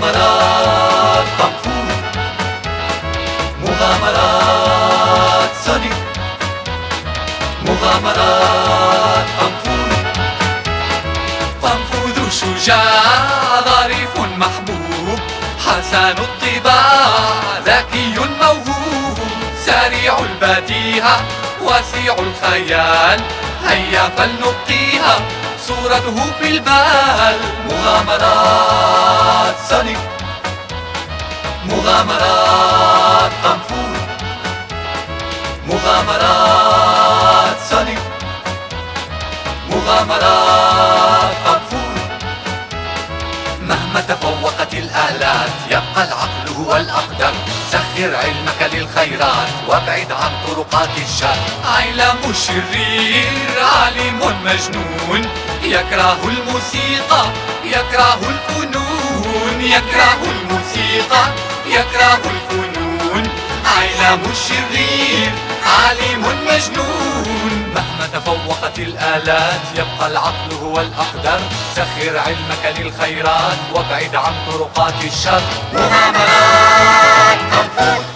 مغامرات قنفور، مغامرات سونيك، مغامرات قنفور. قنفذ شجاع ظريف محبوب، حسن الطباع ذكي موهوب، سريع البديهة واسع الخيال، هيا فلنبقيها صورته في البال. مغامرات سونيك، مغامرات قنفور، مغامرات سونيك، مغامرات قنفور. مهما تفوقت الآلات يبقى العقل هو الأقدم، سخر علمك للخيرات وابعد عن طرقات الشر. عالم شرير عالم مجنون، يكره الموسيقى يكره الفنون، يكره الموسيقى يكره الفنون. عالم شرير عالم مجنون، مهما تفوقت الآلات يبقى العقل هو الأقدر، سخر علمك للخيرات وابعد عن طرقات الشر. مغامرات قنفور.